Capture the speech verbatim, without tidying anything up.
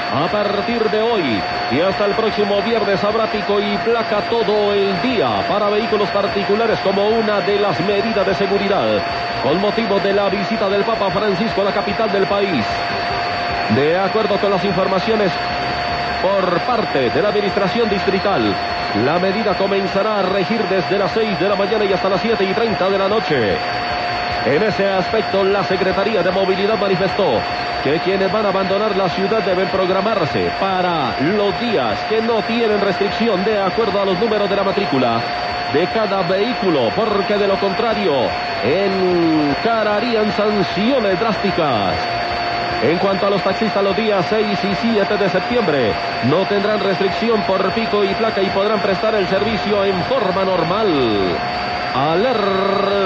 A partir de hoy y hasta el próximo viernes habrá pico y placa todo el día para vehículos particulares como una de las medidas de seguridad con motivo de la visita del Papa Francisco a la capital del país. De acuerdo con las informaciones por parte de la administración distrital, la medida comenzará a regir desde las seis de la mañana y hasta las siete y treinta de la noche. En ese aspecto, la Secretaría de Movilidad manifestó que quienes van a abandonar la ciudad deben programarse para los días que no tienen restricción de acuerdo a los números de la matrícula de cada vehículo, porque de lo contrario encararían sanciones drásticas. En cuanto a los taxistas, los días seis y siete de septiembre no tendrán restricción por pico y placa y podrán prestar el servicio en forma normal. Alerta.